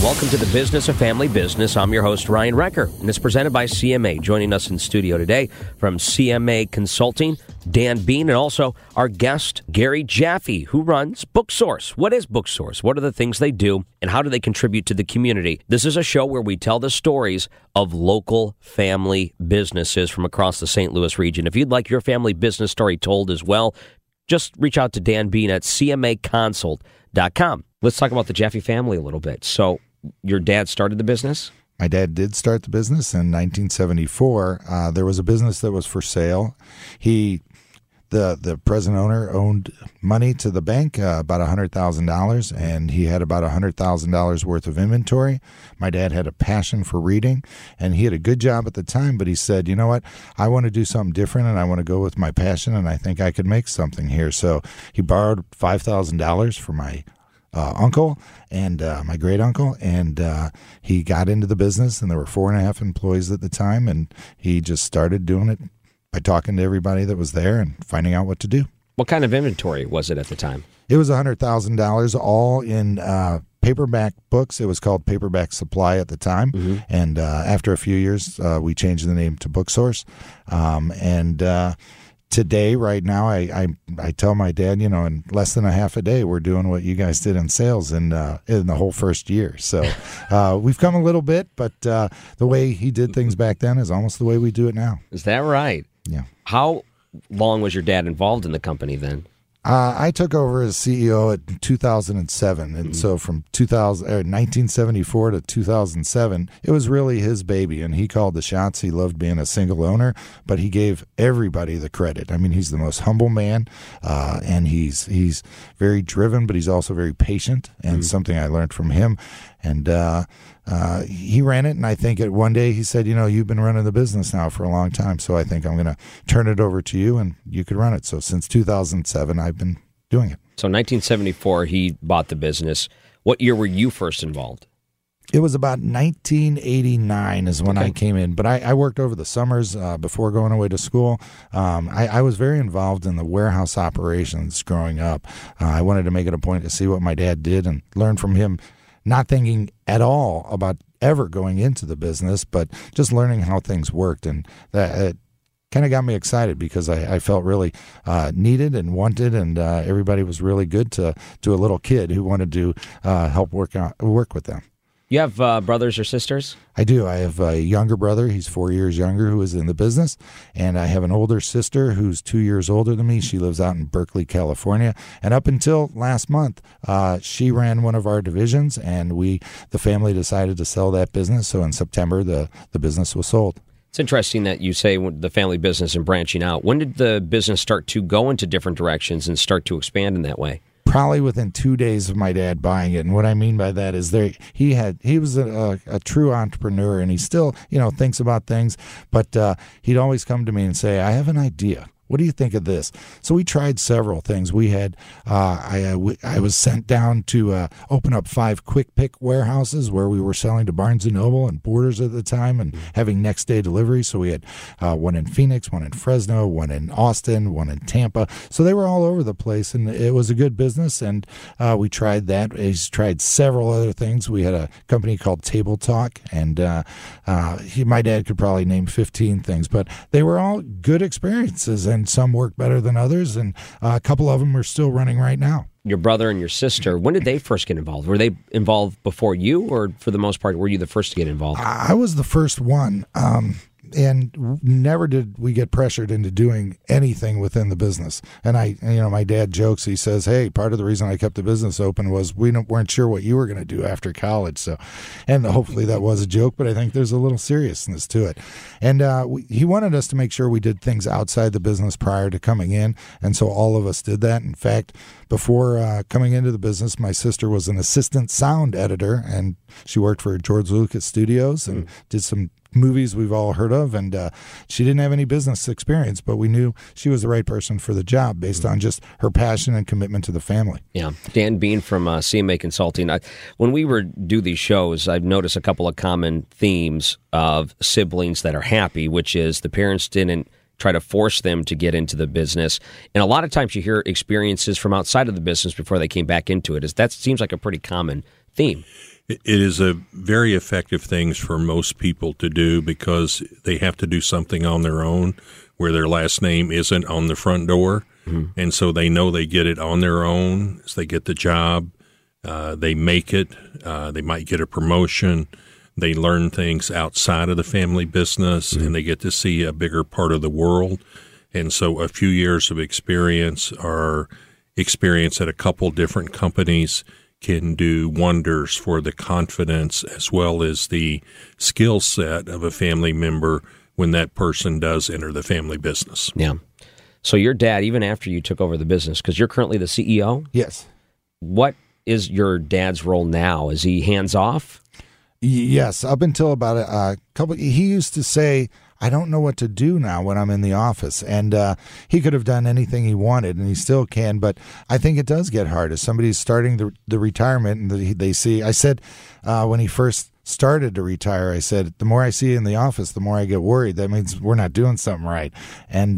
Welcome to the Business of Family Business. I'm your host, Ryan Recker, and it's presented by CMA. Joining us in studio today from CMA Consulting, Dan Bean, and also our guest, Gary Jaffe, who runs BookSource. What is BookSource? What are the things they do, and how do they contribute to the community? This is a show where we tell the stories of local family businesses from across the St. Louis region. If you'd like your family business story told as well, just reach out to Dan Bean at cmaconsult.com. Let's talk about the Jaffe family a little bit. So your dad started the business? My dad did start the business in 1974. There was a business that was for sale. The present owner owed money to the bank, about $100,000, and he had about $100,000 worth of inventory. My dad had a passion for reading, and he had a good job at the time, but he said, you know what, I want to do something different, and I want to go with my passion, and I think I could make something here. So he borrowed $5,000 from my uncle and my great uncle, and he got into the business, and there were 4.5 employees at the time, and he just started doing it by talking to everybody that was there and finding out what to do. What kind of inventory was it at the time? It was $100,000, all in paperback books. It was called Paperback Supply at the time, and after a few years, we changed the name to BookSource, today, right now, I tell my dad, in less than a half a day, we're doing what you guys did in sales in the whole first year. So we've come a little bit, but the way he did things back then is almost the way we do it now. Is that right? Yeah. How long was your dad involved in the company then? I took over as CEO in 2007, and so from 1974 to 2007, it was really his baby, and he called the shots. He loved being a single owner, but he gave everybody the credit. I mean, he's the most humble man, and he's very driven, but he's also very patient, and something I learned from him. And he ran it, and I think one day he said, you've been running the business now for a long time, so I think I'm going to turn it over to you, and you could run it. So since 2007, I've been doing it. So 1974, he bought the business. What year were you first involved? It was about 1989 is when I came in, but I worked over the summers before going away to school. I was very involved in the warehouse operations growing up. I wanted to make it a point to see what my dad did and learn from him, not thinking at all about ever going into the business, but just learning how things worked. And that kind of got me excited because I felt really needed and wanted, and everybody was really good to a little kid who wanted to help work with them. You have brothers or sisters? I do. I have a younger brother. He's 4 years younger, who is in the business. And I have an older sister who's 2 years older than me. She lives out in Berkeley, California. And up until last month, she ran one of our divisions, and the family decided to sell that business. So in September, the business was sold. It's interesting that you say the family business and branching out. When did the business start to go into different directions and start to expand in that way? Probably within 2 days of my dad buying it. And what I mean by that is he was a true entrepreneur, and he still, thinks about things, but he'd always come to me and say, I have an idea. What do you think of this? So we tried several things. We had, I was sent down to open up 5 quick pick warehouses where we were selling to Barnes & Noble and Borders at the time and having next day delivery. So we had one in Phoenix, one in Fresno, one in Austin, one in Tampa. So they were all over the place, and it was a good business, and we tried that. He's tried several other things. We had a company called Table Talk, and my dad could probably name 15 things, but they were all good experiences, and some work better than others, and a couple of them are still running right now. Your brother and your sister, when did they first get involved? Were they involved before you, or for the most part, were you the first to get involved? I was the first one. And never did we get pressured into doing anything within the business. And my dad jokes, he says, hey, part of the reason I kept the business open was we weren't sure what you were going to do after college. So, and hopefully that was a joke, but I think there's a little seriousness to it. And he wanted us to make sure we did things outside the business prior to coming in. And so all of us did that. In fact, before coming into the business, my sister was an assistant sound editor, and she worked for George Lucas Studios and did some movies we've all heard of, and she didn't have any business experience, but we knew she was the right person for the job based on just her passion and commitment to the family. Yeah. Dan Bean from CMA Consulting. When we do these shows, I've noticed a couple of common themes of siblings that are happy, which is the parents didn't try to force them to get into the business. And a lot of times you hear experiences from outside of the business before they came back into it. That seems like a pretty common theme. It is a very effective thing for most people to do because they have to do something on their own where their last name isn't on the front door. Mm-hmm. And so they know they get it on their own as they get the job. They make it. They might get a promotion. They learn things outside of the family business, mm-hmm. and they get to see a bigger part of the world. And so a few years of experience or experience at a couple different companies can do wonders for the confidence as well as the skill set of a family member when that person does enter the family business. Yeah. So your dad, even after you took over the business, because you're currently the CEO? Yes. What is your dad's role now? Is he hands-off? Yes. Up until about a couple, he used to say, I don't know what to do now when I'm in the office. And he could have done anything he wanted, and he still can. But I think it does get hard. As somebody's starting the retirement and they see, I said when he first started to retire, I said, the more I see you in the office, the more I get worried. That means we're not doing something right. And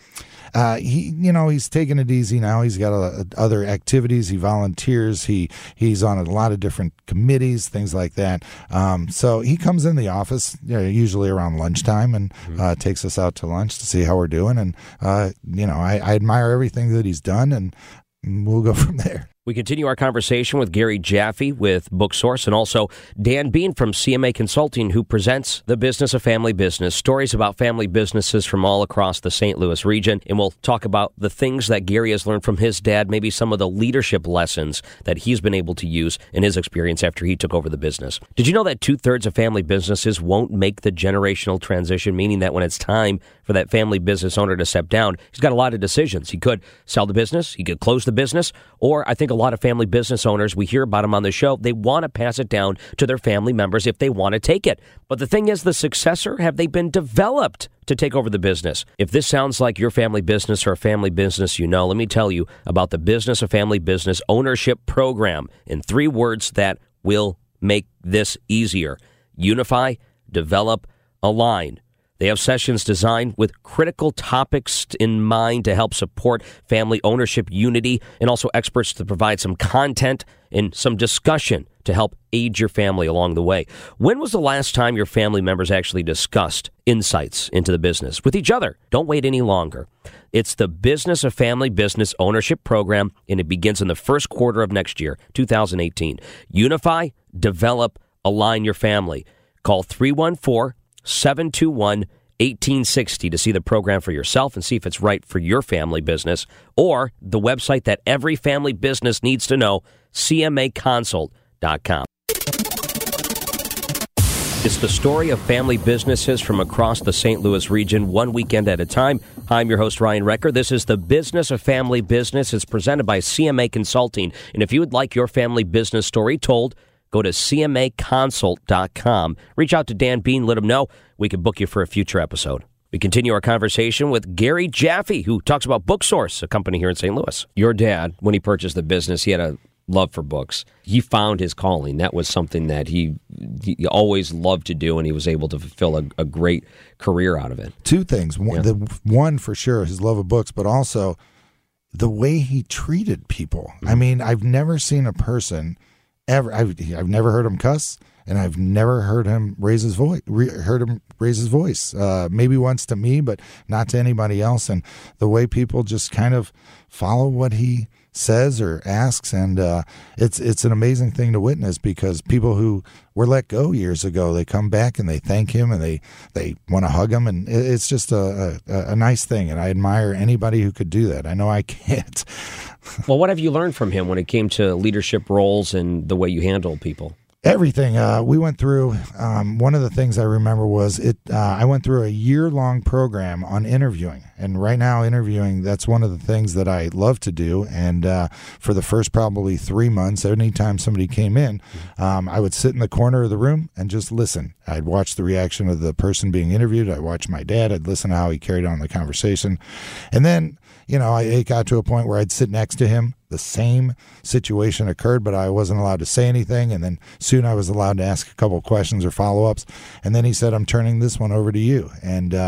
he's taking it easy now. He's got other activities. He volunteers. He's on a lot of different committees, things like that. So he comes in the office usually around lunchtime and takes us out to lunch to see how we're doing. And I admire everything that he's done, and we'll go from there. We continue our conversation with Gary Jaffe with BookSource and also Dan Bean from CMA Consulting, who presents The Business of Family Business, stories about family businesses from all across the St. Louis region. And we'll talk about the things that Gary has learned from his dad, maybe some of the leadership lessons that he's been able to use in his experience after he took over the business. Did you know that 2/3 of family businesses won't make the generational transition, meaning that when it's time for that family business owner to step down, he's got a lot of decisions. He could sell the business, he could close the business, or I think a lot of family business owners, we hear about them on the show, they want to pass it down to their family members if they want to take it. But the thing is, the successor, have they been developed to take over the business? If this sounds like your family business or a family business you know, let me tell you about the Business of Family Business Ownership Program in 3 words that will make this easier. Unify, develop, align. They have sessions designed with critical topics in mind to help support family ownership unity, and also experts to provide some content and some discussion to help aid your family along the way. When was the last time your family members actually discussed insights into the business with each other? Don't wait any longer. It's the Business of Family Business Ownership Program, and it begins in the first quarter of next year, 2018. Unify, develop, align your family. Call 314-721-1860 to see the program for yourself and see if it's right for your family business, or the website that every family business needs to know, CMAconsult.com. It's the story of family businesses from across the St. Louis region, one weekend at a time. I'm your host, Ryan Recker. This is the Business of Family Business. It's presented by CMA Consulting. And if you would like your family business story told, go to CMAconsult.com. Reach out to Dan Bean, let him know. We can book you for a future episode. We continue our conversation with Gary Jaffe, who talks about BookSource, a company here in St. Louis. Your dad, when he purchased the business, he had a love for books. He found his calling. That was something that he always loved to do, and he was able to fulfill a great career out of it. 2 things. One, for sure, his love of books, but also the way he treated people. Mm-hmm. I mean, I've never seen a person ever. I've never heard him cuss, and I've never heard him raise his voice. Maybe once to me, but not to anybody else. And the way people just kind of follow what he says or asks, and it's an amazing thing to witness, because people who were let go years ago, they come back and they thank him and they want to hug him, and it's just a nice thing, and I admire anybody who could do that. I know I can't. Well, what have you learned from him when it came to leadership roles and the way you handle people? Everything. We went through, one of the things I remember was I went through a year-long program on interviewing. And right now, interviewing, that's one of the things that I love to do. And for the first probably 3 months, anytime somebody came in, I would sit in the corner of the room and just listen. I'd watch the reaction of the person being interviewed. I'd watch my dad. I'd listen to how he carried on the conversation. And then, it got to a point where I'd sit next to him. The same situation occurred, but I wasn't allowed to say anything. And then soon I was allowed to ask a couple of questions or follow-ups. And then he said, I'm turning this one over to you. And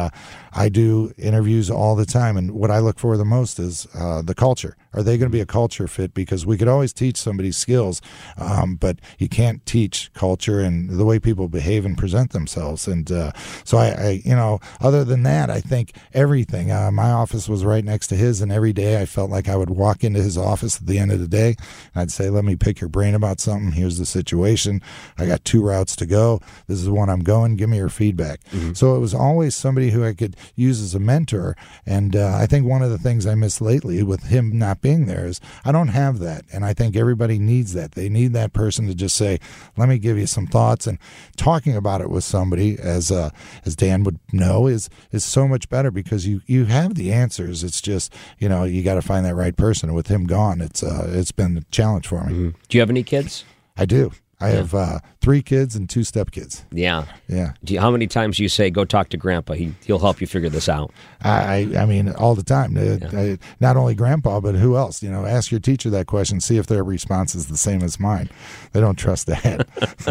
I do interviews all the time, and what I look for the most is the culture. Are they going to be a culture fit? Because we could always teach somebody skills, but you can't teach culture and the way people behave and present themselves. And so I, other than that, I think everything. My office was right next to his, and every day I felt like I would walk into his office at the end of the day, and I'd say, "Let me pick your brain about something. Here's the situation. I got 2 routes to go. This is the one I'm going. Give me your feedback." Mm-hmm. So it was always somebody who I could use as a mentor. And I think one of the things I miss lately with him not being there is I don't have that. And I think everybody needs that. They need that person to just say, "Let me give you some thoughts." And talking about it with somebody, as Dan would know, is so much better because you have the answers. It's just, you got to find that right person. And with him gone, it's been a challenge for me. Mm-hmm. Do you have any kids? I do. I have 3 kids and 2 stepkids. Yeah. Yeah. How many times do you say, "Go talk to Grandpa. He'll help you figure this out"? I mean, all the time. Not only Grandpa, but who else? Ask your teacher that question. See if their response is the same as mine. They don't trust that.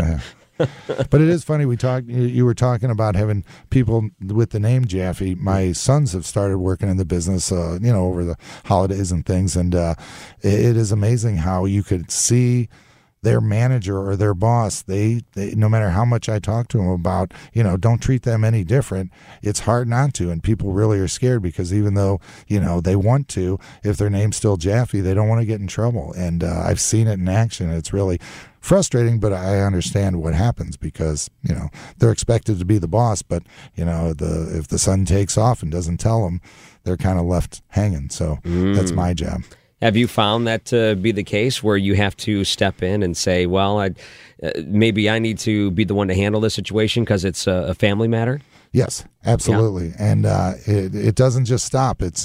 But it is funny. You were talking about having people with the name Jaffe. My sons have started working in the business, over the holidays and things. And it is amazing how you could see their manager or their boss, they no matter how much I talk to them about, don't treat them any different, it's hard not to. And people really are scared because even though, they want to, if their name's still Jaffe, they don't want to get in trouble. And I've seen it in action. It's really frustrating, but I understand what happens because, they're expected to be the boss. But, if the son takes off and doesn't tell them, they're kind of left hanging. So that's my job. Have you found that to be the case where you have to step in and say, well, maybe I need to be the one to handle this situation because it's a family matter? Yes, absolutely. Yeah. And it doesn't just stop. It's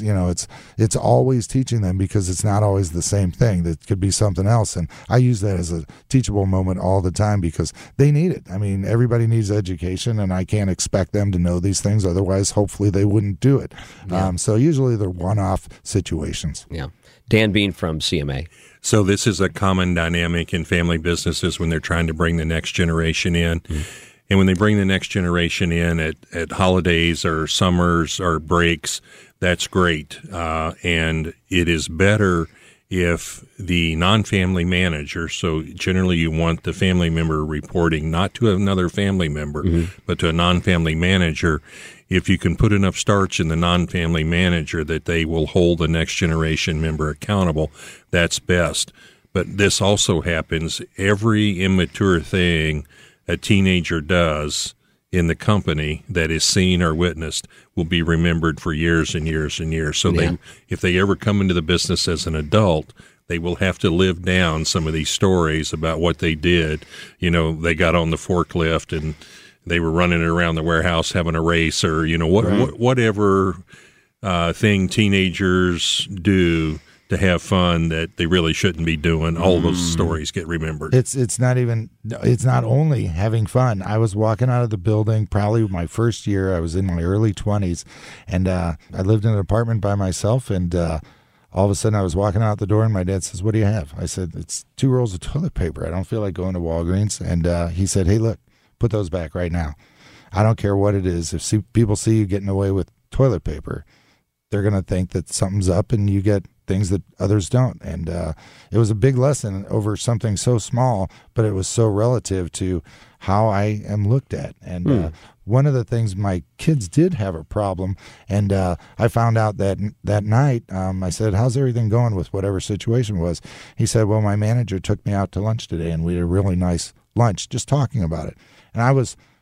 always teaching them because it's not always the same thing. That could be something else. And I use that as a teachable moment all the time because they need it. I mean, everybody needs education, and I can't expect them to know these things. Otherwise, hopefully they wouldn't do it. Yeah. So usually they're one-off situations. Yeah. Dan Bean from CMA. So this is a common dynamic in family businesses when they're trying to bring the next generation in. Mm-hmm. And when they bring the next generation in at holidays or summers or breaks, that's great. And it is better if the non-family manager, so generally you want the family member reporting not to another family member, but to a non-family manager. If you can put enough starch in the non-family manager that they will hold the next generation member accountable, that's best. But this also happens. Every immature thing a teenager does in the company that is seen or witnessed will be remembered for years and years and years. So if they ever come into the business as an adult, they will have to live down some of these stories about what they did. They got on the forklift and they were running around the warehouse having a race, or whatever thing teenagers do to have fun that they really shouldn't be doing. All those stories get remembered. It's not only having fun. I was walking out of the building probably my first year. I was in my early 20s, and I lived in an apartment by myself, and all of a sudden I was walking out the door, and my dad says, "What do you have?" I said, "It's 2 rolls of toilet paper. I don't feel like going to Walgreens." And he said, "Hey, look, put those back right now. I don't care what it is. If people see you getting away with toilet paper, they're going to think that something's up and you get things that others don't." And it was a big lesson over something so small, but it was so relative to how I am looked at. And one of the things, my kids did have a problem, and I found out that night, I said, "How's everything going with whatever situation was?" He said, "Well, my manager took me out to lunch today, and we had a really nice lunch just talking about it." And that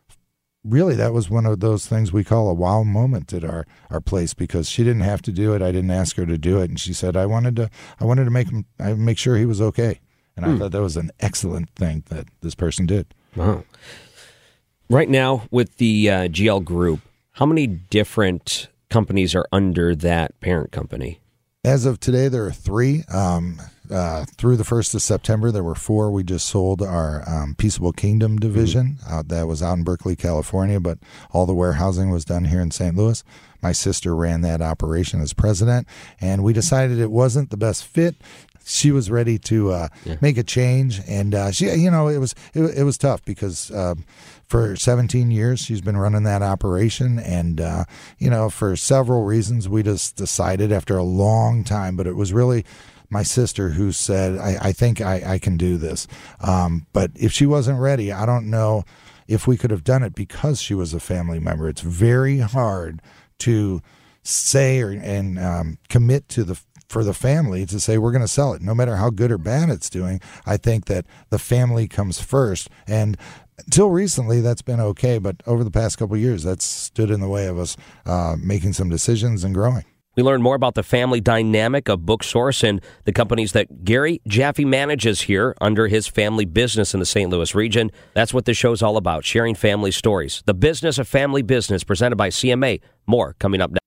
was one of those things we call a wow moment at our place, because she didn't have to do it. I didn't ask her to do it. And she said, I wanted to make sure he was okay. And I thought that was an excellent thing that this person did. Wow. Right now with the GL Group, how many different companies are under that parent company? As of today, there are 3. Through the 1st of September, there were 4. We just sold our Peaceable Kingdom division. That was out in Berkeley, California, but all the warehousing was done here in St. Louis. My sister ran that operation as president, and we decided it wasn't the best fit. she was ready to make a change, and it was tough because for 17 years she's been running that operation, and for several reasons we just decided after a long time, but it was really my sister who said, I think I can do this. But if she wasn't ready, I don't know if we could have done it because she was a family member. It's very hard to say and commit to for the family to say we're going to sell it, no matter how good or bad it's doing. I think that the family comes first, and until recently that's been okay, but over the past couple of years that's stood in the way of us making some decisions and growing. We learn more about the family dynamic of BookSource and the companies that Gary Jaffe manages here under his family business in the St. Louis region. That's what this show's all about, sharing family stories. The Business of Family Business, presented by CMA. More coming up next.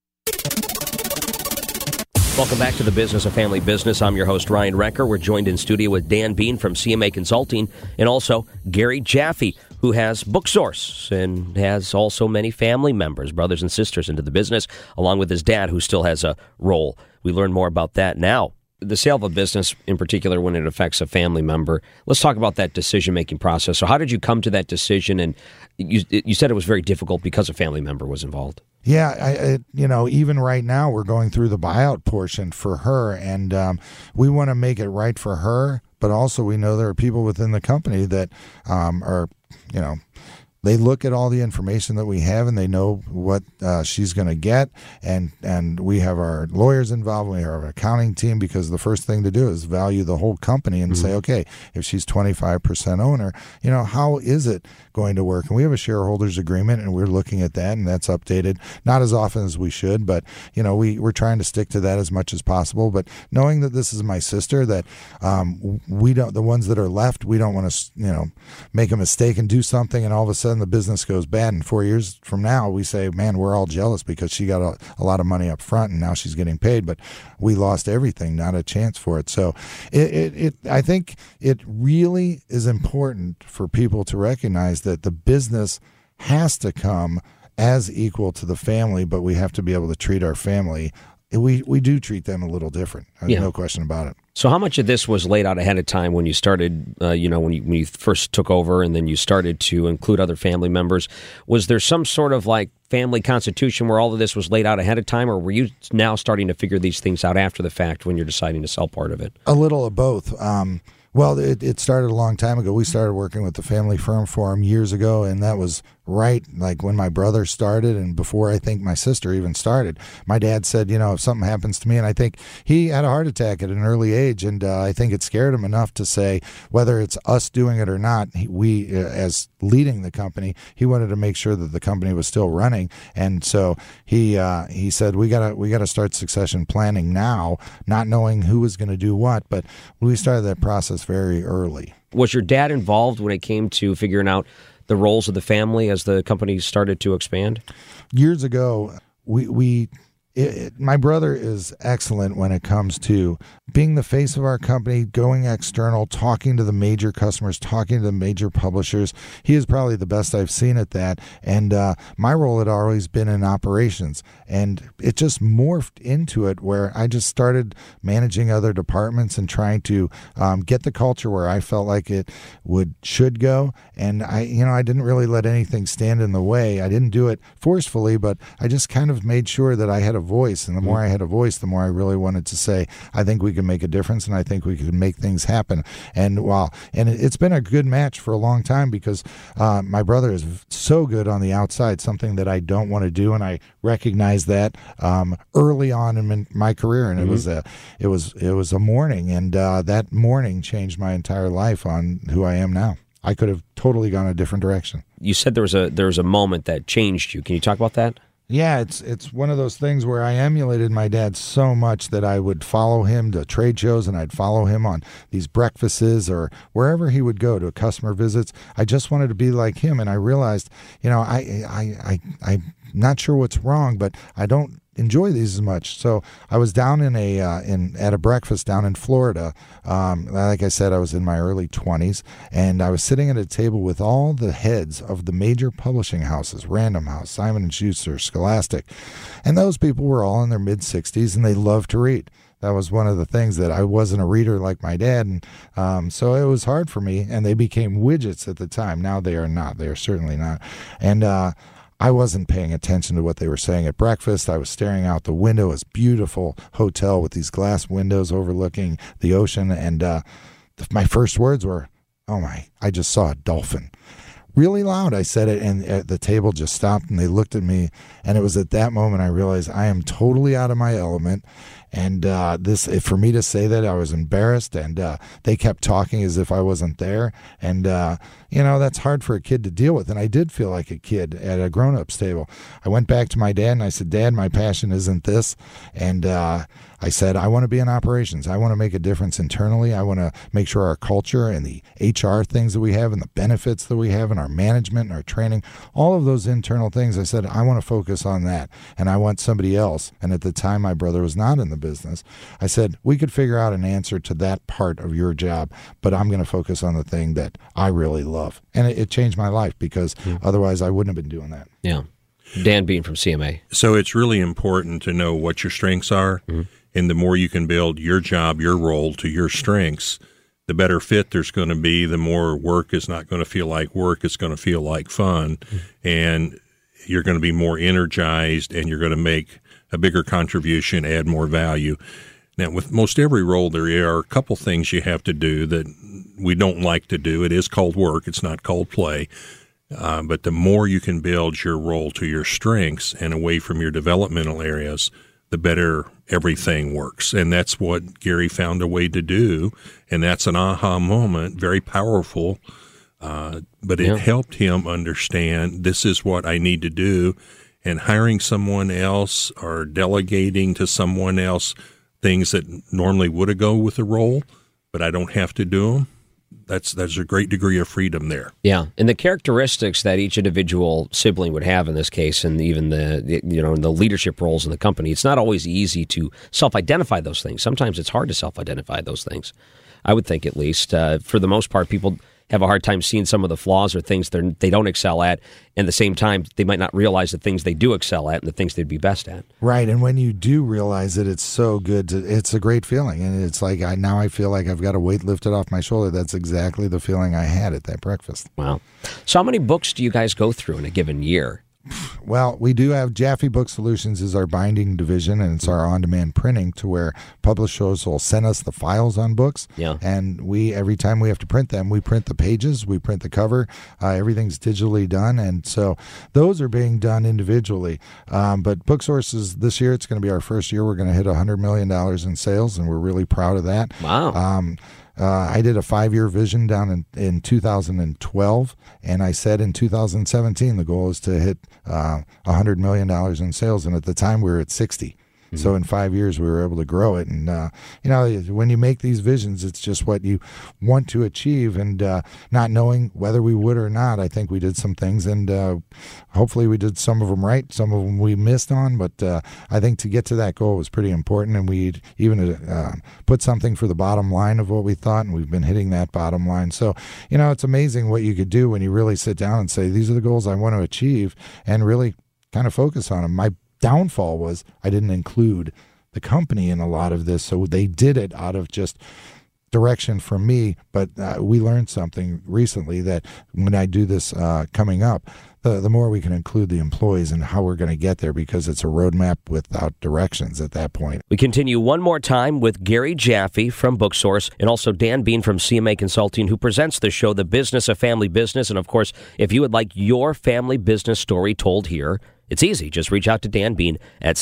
Welcome back to the Business of Family Business. I'm your host, Ryan Recker. We're joined in studio with Dan Bean from CMA Consulting and also Gary Jaffe, who has BookSource and has also many family members, brothers and sisters into the business, along with his dad, who still has a role. We learn more about that now. The sale of a business, in particular, when it affects a family member, let's talk about that decision-making process. So how did you come to that decision? And you said it was very difficult because a family member was involved. Yeah, even right now we're going through the buyout portion for her, and we want to make it right for her, but also we know there are people within the company that are, they look at all the information that we have and they know what she's going to get, and we have our lawyers involved, we have our accounting team, because the first thing to do is value the whole company and say, okay, if she's 25% owner, how is it going to work? And we have a shareholders agreement, and we're looking at that, and that's updated not as often as we should, but we're trying to stick to that as much as possible. But knowing that this is my sister, that we don't, the ones that are left, we don't want to make a mistake and do something and all of a sudden the business goes bad, and 4 years from now we say, man, we're all jealous because she got a lot of money up front and now she's getting paid, but we lost everything, not a chance for it. So I think it really is important for people to recognize that the business has to come as equal to the family, but we have to be able to treat our family. We do treat them a little different. No question about it. So how much of this was laid out ahead of time when you started, when you first took over and then you started to include other family members? Was there some sort of like family constitution where all of this was laid out ahead of time, or were you now starting to figure these things out after the fact when you're deciding to sell part of it? A little of both. Well, it started a long time ago. We started working with the Family Firm Forum years ago, and that was right like when my brother started and before I think my sister even started. My dad said, if something happens to me, and I think he had a heart attack at an early age, and I think it scared him enough to say, whether it's us doing it or not, we as leading the company, he wanted to make sure that the company was still running, and so he said we gotta start succession planning now, not knowing who was going to do what, but we started that process very early. Was your dad involved when it came to figuring out the roles of the family as the company started to expand? Years ago, my brother is excellent when it comes to being the face of our company, going external, talking to the major customers, talking to the major publishers. He is probably the best I've seen at that. And my role had always been in operations. And it just morphed into it where I just started managing other departments and trying to get the culture where I felt like it should go. And I didn't really let anything stand in the way. I didn't do it forcefully, but I just kind of made sure that I had a voice. And the more I had a voice, the more I really wanted to say, I think we can make a difference, and I think we can make things happen. And it's been a good match for a long time because my brother is so good on the outside, something that I don't want to do, and I recognized that early on in my career. And it was a morning, and that morning changed my entire life on who I am now. I could have totally gone a different direction. You said there was a moment that changed you. Can you talk about that? Yeah, it's one of those things where I emulated my dad so much that I would follow him to trade shows, and I'd follow him on these breakfasts or wherever he would go to customer visits. I just wanted to be like him, and I realized, I'm not sure what's wrong, but I don't enjoy these as much. So I was down at a breakfast down in Florida. Like I said, I was in my early 20s, and I was sitting at a table with all the heads of the major publishing houses, Random House, Simon & Schuster, Scholastic, and those people were all in their mid-60s, and they loved to read. That was one of the things, that I wasn't a reader like my dad, and so it was hard for me, and they became widgets at the time. Now they are not. They are certainly not. And I wasn't paying attention to what they were saying at breakfast. I was staring out the window. It was a beautiful hotel with these glass windows overlooking the ocean, and my first words were, "Oh my, I just saw a dolphin." Really loud, I said it, and the table just stopped, and they looked at me, and it was at that moment I realized I am totally out of my element, and for me to say that, I was embarrassed, and they kept talking as if I wasn't there, and that's hard for a kid to deal with, and I did feel like a kid at a grown-ups table. I went back to my dad, and I said, "Dad, my passion isn't this," and I said, "I want to be in operations. I want to make a difference internally. I want to make sure our culture and the HR things that we have and the benefits that we have and our management and our training, all of those internal things," I said, "I want to focus on that, and I want somebody else." And at the time, my brother was not in the business. I said, "We could figure out an answer to that part of your job, but I'm going to focus on the thing that I really love." And it changed my life, because otherwise I wouldn't have been doing that. Yeah. Dan Bean from CMA. So it's really important to know what your strengths are. And the more you can build your job, your role to your strengths, the better fit there's going to be. The more work is not going to feel like work. It's going to feel like fun. And you're going to be more energized, and you're going to make a bigger contribution, add more value. Now, with most every role, there are a couple things you have to do that we don't like to do. It is called work. It's not called play. But the more you can build your role to your strengths and away from your developmental areas, the better everything works. And that's what Gary found a way to do. And that's an aha moment, very powerful. But it helped him understand, this is what I need to do. And hiring someone else or delegating to someone else things that normally would go with the role, but I don't have to do them. There's a great degree of freedom there. Yeah, and the characteristics that each individual sibling would have in this case, and even the leadership roles in the company, it's not always easy to self-identify those things. Sometimes it's hard to self-identify those things. I would think, at least, for the most part, people have a hard time seeing some of the flaws or things they don't excel at, and at the same time, they might not realize the things they do excel at and the things they'd be best at. Right, and when you do realize it, it's so good. It's a great feeling, and it's like now I feel like I've got a weight lifted off my shoulder. That's exactly the feeling I had at that breakfast. Wow. So how many books do you guys go through in a given year? Well, we do have Jaffe Book Solutions is our binding division, and it's our on-demand printing, to where publishers will send us the files on books. Yeah. And every time we have to print them, we print the pages, we print the cover. Everything's digitally done, and so those are being done individually. But Book Sources, this year, it's going to be our first year. We're going to hit $100 million in sales, and we're really proud of that. Wow. I did a 5-year vision down in 2012, and I said in 2017 the goal is to hit $100 million in sales, and at the time we were at 60. So in 5 years, we were able to grow it. And, when you make these visions, it's just what you want to achieve. And not knowing whether we would or not, I think we did some things. And hopefully we did some of them right. Some of them we missed on. But I think to get to that goal was pretty important. And we even put something for the bottom line of what we thought. And we've been hitting that bottom line. So, it's amazing what you could do when you really sit down and say, these are the goals I want to achieve, and really kind of focus on them. My downfall was I didn't include the company in a lot of this, so they did it out of just direction from me. But we learned something recently, that when I do this coming up, the more we can include the employees and how we're going to get there, because it's a roadmap without directions at that point. We continue one more time with Gary Jaffe from BookSource, and also Dan Bean from CMA Consulting, who presents the show, The Business of Family Business. And of course, if you would like your family business story told here, it's easy. Just reach out to Dan Bean at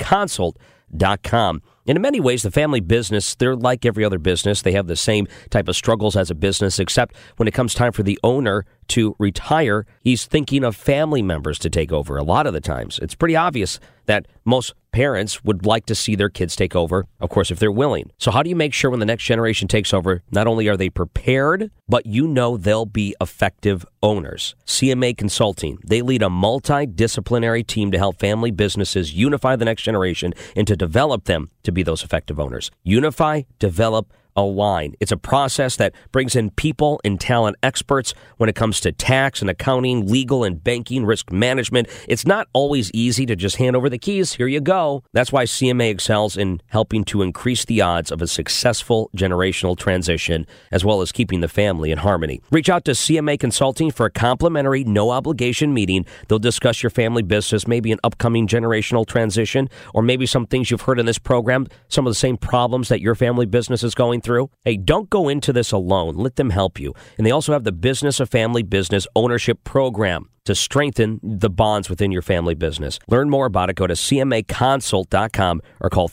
cmaconsult.com. And in many ways, the family business, they're like every other business. They have the same type of struggles as a business, except when it comes time for the owner to retire, he's thinking of family members to take over. A lot of the times, it's pretty obvious that most parents would like to see their kids take over, of course, if they're willing. So how do you make sure when the next generation takes over, not only are they prepared, but they'll be effective owners? CMA Consulting, they lead a multidisciplinary team to help family businesses unify the next generation and to develop them to be those effective owners. Unify, develop, Align. It's a process that brings in people and talent experts when it comes to tax and accounting, legal and banking, risk management. It's not always easy to just hand over the keys. Here you go. That's why CMA excels in helping to increase the odds of a successful generational transition, as well as keeping the family in harmony. Reach out to CMA Consulting for a complimentary, no-obligation meeting. They'll discuss your family business, maybe an upcoming generational transition, or maybe some things you've heard in this program, some of the same problems that your family business is going through. Hey, don't go into this alone. Let them help you. And they also have the Business of Family Business Ownership Program to strengthen the bonds within your family business. Learn more about it. Go to CMAconsult.com or call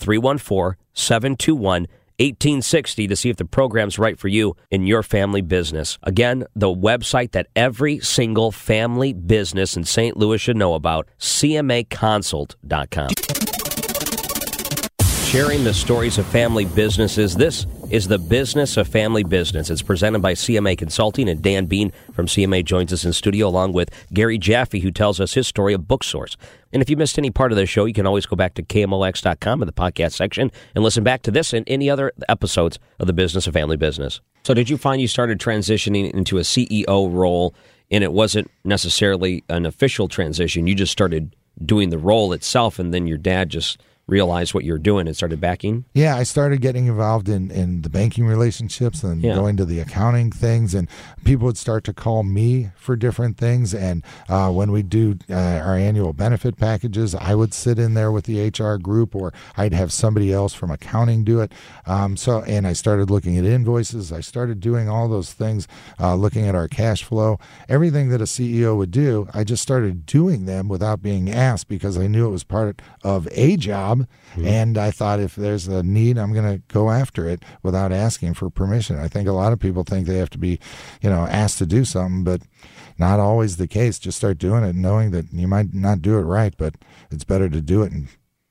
314-721-1860 to see if the program's right for you in your family business. Again, the website that every single family business in St. Louis should know about, CMAconsult.com. Sharing the stories of family businesses. This is the Business of Family Business. It's presented by CMA Consulting, and Dan Bean from CMA joins us in studio along with Gary Jaffe, who tells us his story of Booksource. And if you missed any part of the show, you can always go back to KMOX.com in the podcast section and listen back to this and any other episodes of the Business of Family Business. So did you find you started transitioning into a CEO role, and it wasn't necessarily an official transition? You just started doing the role itself, and then your dad just realized what you're doing and started backing? Yeah, I started getting involved in the banking relationships and going to the accounting things, and people would start to call me for different things. And when we do our annual benefit packages, I would sit in there with the HR group, or I'd have somebody else from accounting do it. And I started looking at invoices. I started doing all those things, looking at our cash flow. Everything that a CEO would do, I just started doing them without being asked, because I knew it was part of a job. And I thought, if there's a need, I'm going to go after it without asking for permission. I think a lot of people think they have to be, asked to do something, but not always the case. Just start doing it, knowing that you might not do it right, but it's better to do it and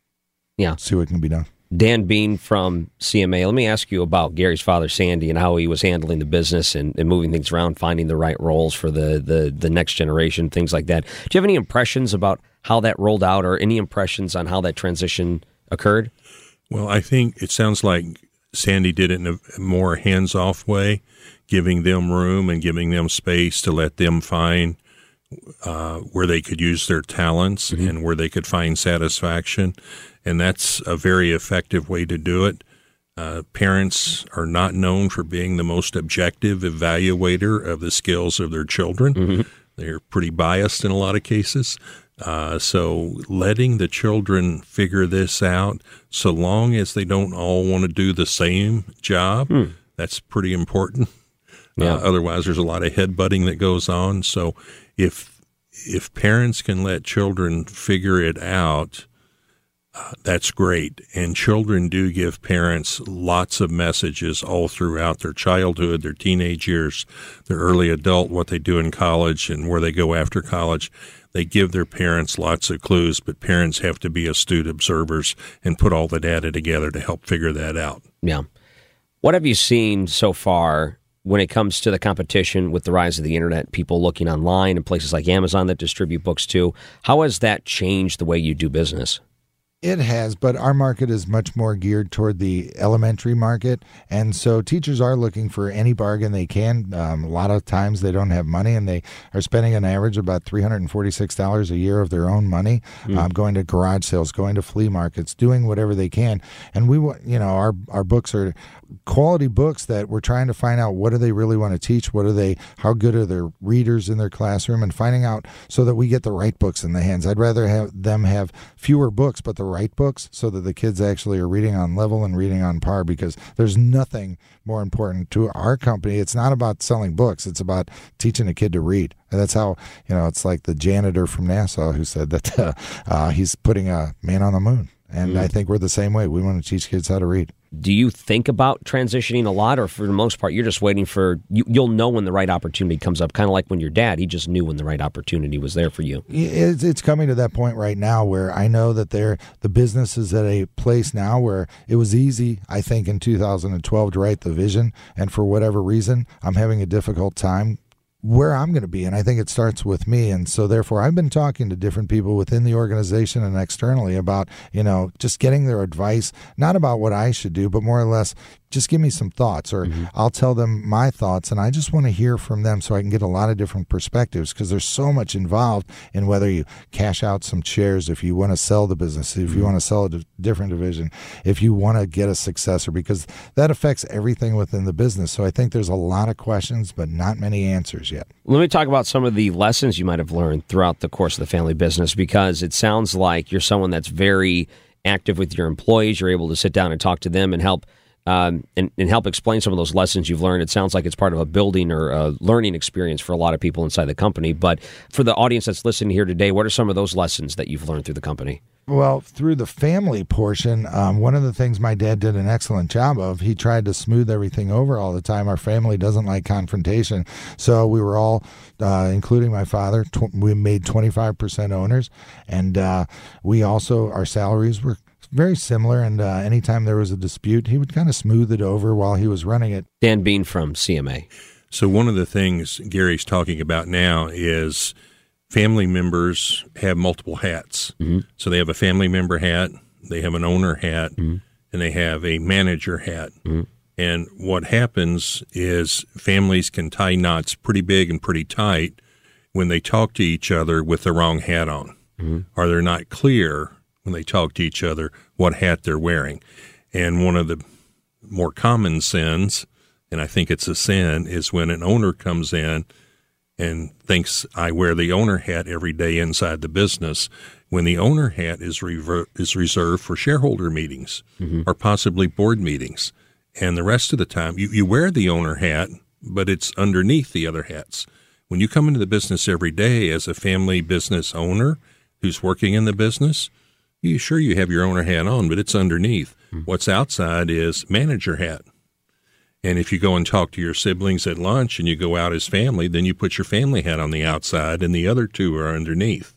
see what can be done. Dan Bean from CMA. Let me ask you about Gary's father, Sandy, and how he was handling the business and moving things around, finding the right roles for the next generation, things like that. Do you have any impressions about how that rolled out, or any impressions on how that transition occurred? Well, I think it sounds like Sandy did it in a more hands-off way, giving them room and giving them space to let them find where they could use their talents and where they could find satisfaction. And that's a very effective way to do it. Parents are not known for being the most objective evaluator of the skills of their children. They're pretty biased in a lot of cases. So letting the children figure this out, so long as they don't all want to do the same job, that's pretty important. Otherwise, there's a lot of headbutting that goes on. So if parents can let children figure it out, that's great. And children do give parents lots of messages all throughout their childhood, their teenage years, their early adult, what they do in college and where they go after college. They give their parents lots of clues, but parents have to be astute observers and put all the data together to help figure that out. Yeah. What have you seen so far when it comes to the competition with the rise of the internet, people looking online and places like Amazon that distribute books too? How has that changed the way you do business? It has, but our market is much more geared toward the elementary market, and so teachers are looking for any bargain they can. A lot of times they don't have money, and they are spending an average of about $346 a year of their own money, going to garage sales, going to flea markets, doing whatever they can. And we, our books are quality books that we're trying to find out, what do they really want to teach? How good are their readers in their classroom, and finding out so that we get the right books in the hands. I'd rather have them have fewer books, but the right books, so that the kids actually are reading on level and reading on par, because there's nothing more important to our company. It's not about selling books. It's about teaching a kid to read. And that's how, it's like the janitor from NASA who said that he's putting a man on the moon. And I think we're the same way. We want to teach kids how to read. Do you think about transitioning a lot, or for the most part, you're just waiting for, you'll know when the right opportunity comes up, kind of like when your dad, he just knew when the right opportunity was there for you? It's coming to that point right now where I know that the business is at a place now where it was easy, I think, in 2012 to write the vision, and for whatever reason, I'm having a difficult time where I'm going to be, and I think it starts with me. And so therefore I've been talking to different people within the organization and externally about, just getting their advice, not about what I should do, but more or less just give me some thoughts, or I'll tell them my thoughts, and I just want to hear from them so I can get a lot of different perspectives, because there's so much involved in whether you cash out some shares, if you want to sell the business, if you want to sell a different division, if you want to get a successor, because that affects everything within the business. So I think there's a lot of questions, but not many answers yet. Let me talk about some of the lessons you might have learned throughout the course of the family business, because it sounds like you're someone that's very active with your employees. You're able to sit down and talk to them and help and help explain some of those lessons you've learned. It sounds like it's part of a building or a learning experience for a lot of people inside the company. But for the audience that's listening here today, what are some of those lessons that you've learned through the company? Well, through the family portion, one of the things my dad did an excellent job of, he tried to smooth everything over all the time. Our family doesn't like confrontation. So we were all, including my father, we made 25% owners. And we also, our salaries were very similar, and anytime there was a dispute, he would kind of smooth it over while he was running it. Dan Bean from CMA. So one of the things Gary's talking about now is family members have multiple hats. So they have a family member hat, they have an owner hat, and they have a manager hat. And what happens is families can tie knots pretty big and pretty tight when they talk to each other with the wrong hat on, or they're not clear when they talk to each other what hat they're wearing. And one of the more common sins, and I think it's a sin, is when an owner comes in and thinks, I wear the owner hat every day inside the business, when the owner hat is reserved for shareholder meetings or possibly board meetings. And the rest of the time, you wear the owner hat, but it's underneath the other hats. When you come into the business every day as a family business owner who's working in the business, you have your owner hat on, but it's underneath. What's outside is manager hat. And if you go and talk to your siblings at lunch and you go out as family, then you put your family hat on the outside and the other two are underneath.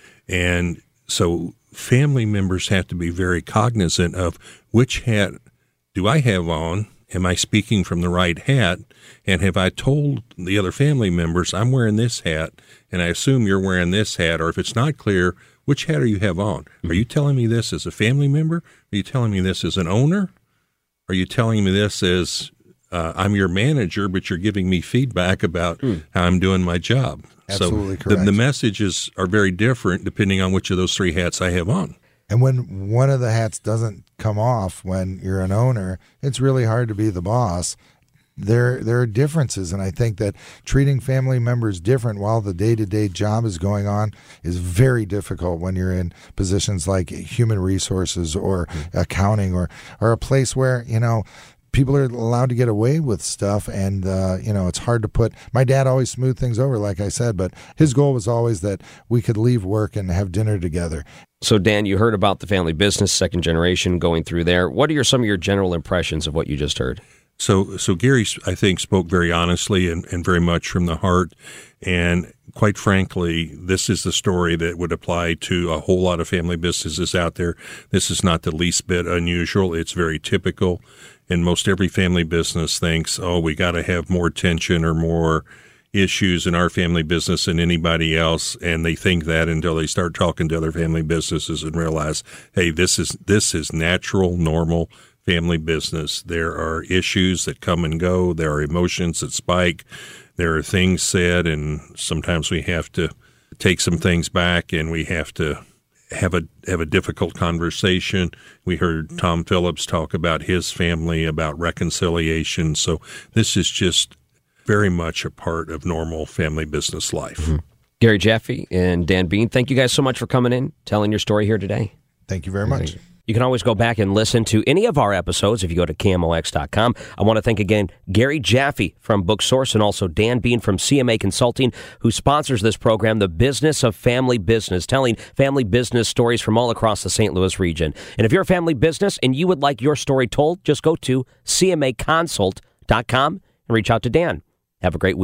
And so family members have to be very cognizant of which hat do I have on? Am I speaking from the right hat? And have I told the other family members I'm wearing this hat and I assume you're wearing this hat? Or if it's not clear, which hat do you have on? Are you telling me this as a family member? Are you telling me this as an owner? Are you telling me this as I'm your manager, but you're giving me feedback about how I'm doing my job? Absolutely so correct. The messages are very different depending on which of those three hats I have on. And when one of the hats doesn't come off when you're an owner, it's really hard to be the boss. There are differences, and I think that treating family members different while the day-to-day job is going on is very difficult when you're in positions like human resources or accounting or a place where, people are allowed to get away with stuff, and it's hard to put. My dad always smoothed things over, like I said, but his goal was always that we could leave work and have dinner together. So, Dan, you heard about the family business, second generation, going through there. What are some of your general impressions of what you just heard? So Gary, I think, spoke very honestly and very much from the heart. And quite frankly, this is the story that would apply to a whole lot of family businesses out there. This is not the least bit unusual. It's very typical. And most every family business thinks, we got to have more tension or more issues in our family business than anybody else. And they think that until they start talking to other family businesses and realize, hey, this is natural, normal family business. There are issues that come and go. There are emotions that spike. There are things said, and sometimes we have to take some things back, and we have to have a difficult conversation. We heard Tom Phillips talk about his family, about reconciliation. So this is just very much a part of normal family business life. Gary Jaffe and Dan Bean, thank you guys so much for coming in, telling your story here today. Thank you very much. You can always go back and listen to any of our episodes if you go to KMOX.com. I want to thank again Gary Jaffe from BookSource and also Dan Bean from CMA Consulting, who sponsors this program, The Business of Family Business, telling family business stories from all across the St. Louis region. And if you're a family business and you would like your story told, just go to CMAconsult.com and reach out to Dan. Have a great week.